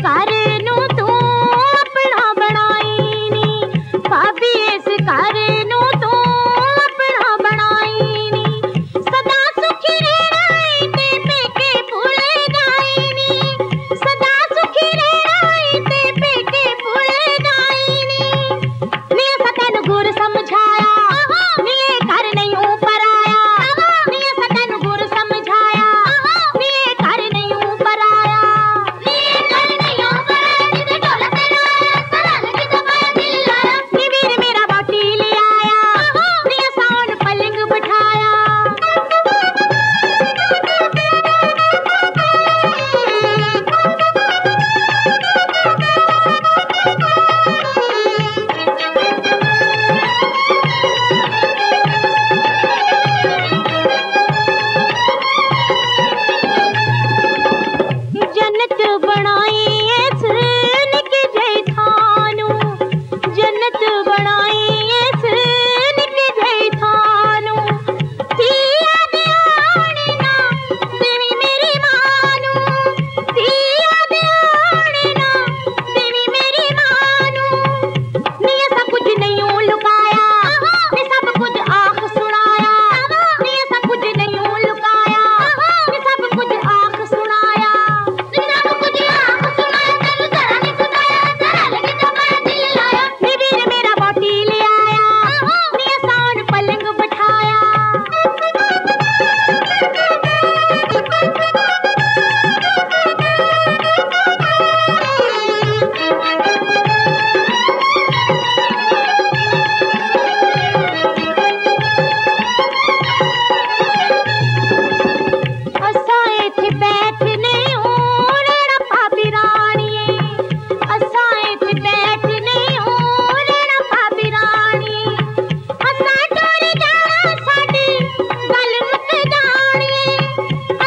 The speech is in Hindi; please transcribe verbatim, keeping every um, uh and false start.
घर नू तू अपना बनाई नी, भाभी इस घर नू तू अपना बनाई नी। सदा सुखी रहना है ते पेके भूल जाई नी, सदा सुखी रहना है ते पेके भूल जाई नी। नी सतन गुर समझाया नी घर नहीं ऊपर आया, नी सतन गुर समझाया नी घर नहीं ऊपर आया, नी घर नहीं ऊपर आया। जिसे ढोला तेरा आया सलाल की दबाया दिल आया, नी वीर मेरा बाटी ले आया नी साउन पलंग बिठाया। जन्नत बनाई इस निक जई थानू, जन्नत बनाई इस निक जई थानू। दिया दे आने ना देवी मेरी मानू, दिया दे आने ना देवी मेरी मानू। नी सब कुछ नहीं लुकाया नी सब कुछ आख सुनाया, नी सब कुछ नहीं लुकाया नी सब कुछ आख सुनाया, नी सब कुछ आख सुनाया। तेनू जरा नहीं सुनाया जरा लगी दबाया दिल आया, नी वीर मेरा बाटी ले आया नी साउन पलंग बिठाया। असा इत्थे बैठने ओ रहना भाभी राणिए, असा इत्थे बैठने ओ रहना भाभी राणिए। असा टुर जाना साडी गल मुक जाणिए,